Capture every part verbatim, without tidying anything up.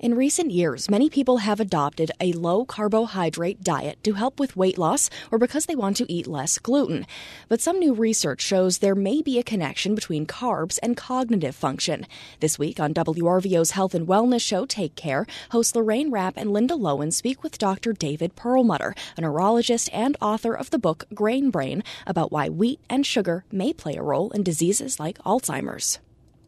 In recent years, many people have adopted a low-carbohydrate diet to help with weight loss or because they want to eat less gluten. But some new research shows there may be a connection between carbs and cognitive function. This week on W R V O's Health and Wellness show, Take Care, hosts Lorraine Rapp and Linda Lowen speak with Doctor David Perlmutter, a neurologist and author of the book Grain Brain, about why wheat and sugar may play a role in diseases like Alzheimer's.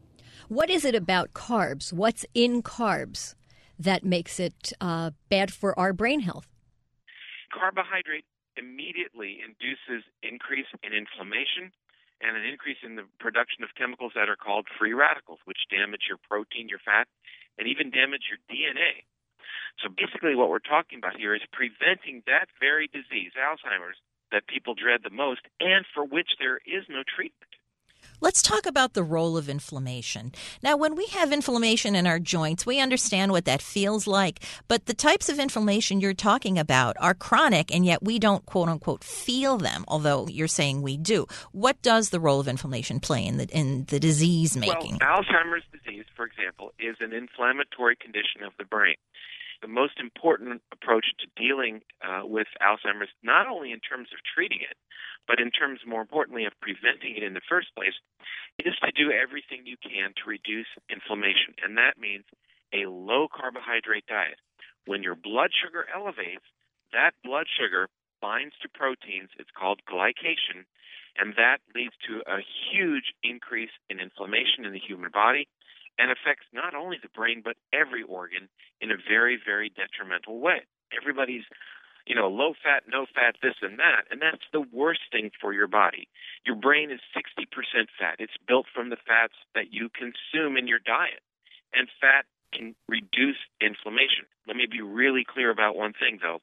What is it about carbs? What's in carbs that makes it uh, bad for our brain health? Carbohydrate immediately induces increase in inflammation and an increase in the production of chemicals that are called free radicals, which damage your protein, your fat, and even damage your D N A. So basically what we're talking about here is preventing that very disease, Alzheimer's, that people dread the most and for which there is no treatment. Let's talk about the role of inflammation. Now, when we have inflammation in our joints, we understand what that feels like. But the types of inflammation you're talking about are chronic, and yet we don't, quote unquote, feel them, although you're saying we do. What does the role of inflammation play in the, in the disease making? Well, Alzheimer's disease, for example, is an inflammatory condition of the brain. The most important approach to dealing uh, with Alzheimer's, not only in terms of treating it, but in terms, more importantly, of preventing it in the first place, is to do everything you can to reduce inflammation. And that means a low-carbohydrate diet. When your blood sugar elevates, that blood sugar binds to proteins. It's called glycation, and that leads to a huge increase in inflammation in the human body and affects not only the brain but every organ in a very, very detrimental way. Everybody's, you know, low fat, no fat, this and that, and that's the worst thing for your body. Your brain is sixty percent fat. It's built from the fats that you consume in your diet, and fat can reduce inflammation. Let me be really clear about one thing, though.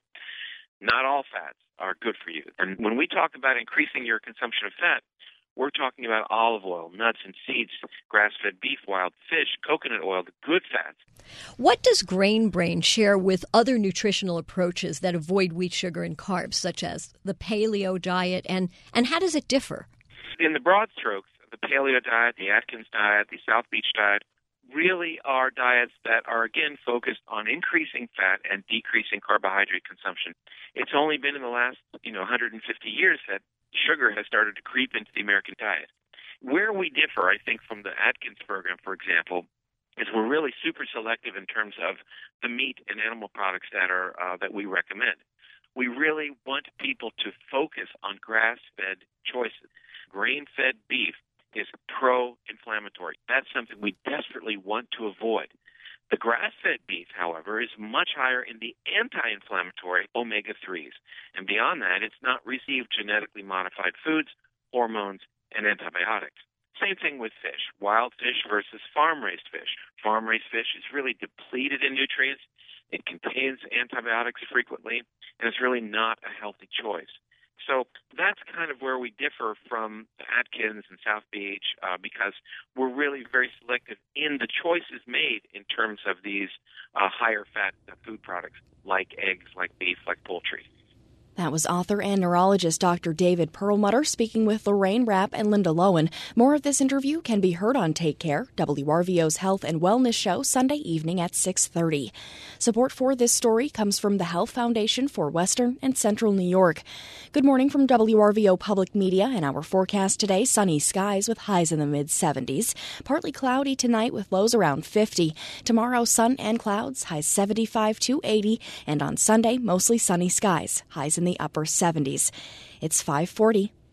Not all fats are good for you. And when we talk about increasing your consumption of fat, we're talking about olive oil, nuts and seeds, grass-fed beef, wild fish, coconut oil, the good fats. What does Grain Brain share with other nutritional approaches that avoid wheat, sugar, and carbs, such as the paleo diet, and, and how does it differ? In the broad strokes, the paleo diet, the Atkins diet, the South Beach diet really are diets that are, again, focused on increasing fat and decreasing carbohydrate consumption. It's only been in the last, you know, one hundred fifty years that sugar has started to creep into the American diet. Where we differ, I think, from the Atkins program, for example, is we're really super selective in terms of the meat and animal products that are uh, that we recommend. We really want people to focus on grass-fed choices. Grain-fed beef is pro-inflammatory. That's something we desperately want to avoid. The grass-fed beef, however, is much higher in the anti-inflammatory omega threes. And beyond that, it's not received genetically modified foods, hormones, and antibiotics. Same thing with fish, wild fish versus farm-raised fish. Farm-raised fish is really depleted in nutrients. It contains antibiotics frequently, and it's really not a healthy choice. So that's kind of where we differ from Atkins and South Beach uh, because we're really very selective in the choices made in terms of these uh, higher fat food products like eggs, like beef, like poultry. That was author and neurologist Doctor David Perlmutter speaking with Lorraine Rapp and Linda Lowen. More of this interview can be heard on Take Care, W R V O's Health and Wellness show, Sunday evening at six thirty. Support for this story comes from the Health Foundation for Western and Central New York. Good morning from W R V O Public Media and our forecast today, sunny skies with highs in the mid-seventies. Partly cloudy tonight with lows around fifty. Tomorrow, sun and clouds, highs seventy-five to eighty. And on Sunday, mostly sunny skies, highs in the upper seventies. It's five forty.